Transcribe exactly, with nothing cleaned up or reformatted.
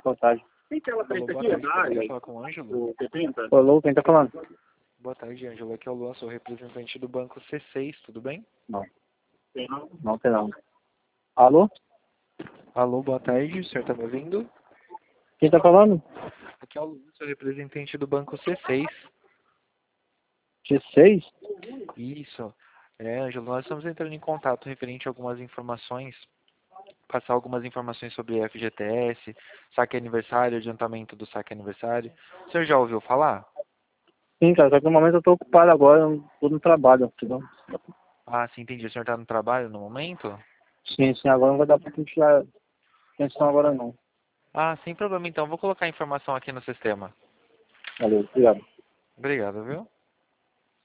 boa tarde. Tem tela Alô, preta boa aqui, tarde, na poderia área falar com o Ângelo? do setenta? Alô, quem tá falando? Boa tarde, Ângelo. Aqui é o Luan, sou representante do Banco C seis, tudo bem? Não, Tem não? não tem não. Alô? Alô, boa tarde, o senhor está me ouvindo? Quem tá falando? Aqui é o Luan, sou representante do Banco C seis. G seis? Isso. É, Ângelo, nós estamos entrando em contato referente a algumas informações, passar algumas informações sobre F G T S, saque aniversário, adiantamento do saque aniversário. O senhor já ouviu falar? Sim, cara, só que no momento eu tô ocupado agora, eu tô no trabalho, entendeu? Ah, sim, entendi. O senhor está no trabalho no momento? Sim, sim, agora não vai dar pra gente tirar atenção agora não. Ah, sem problema então. Vou colocar a informação aqui no sistema. Valeu, obrigado. Obrigado, viu?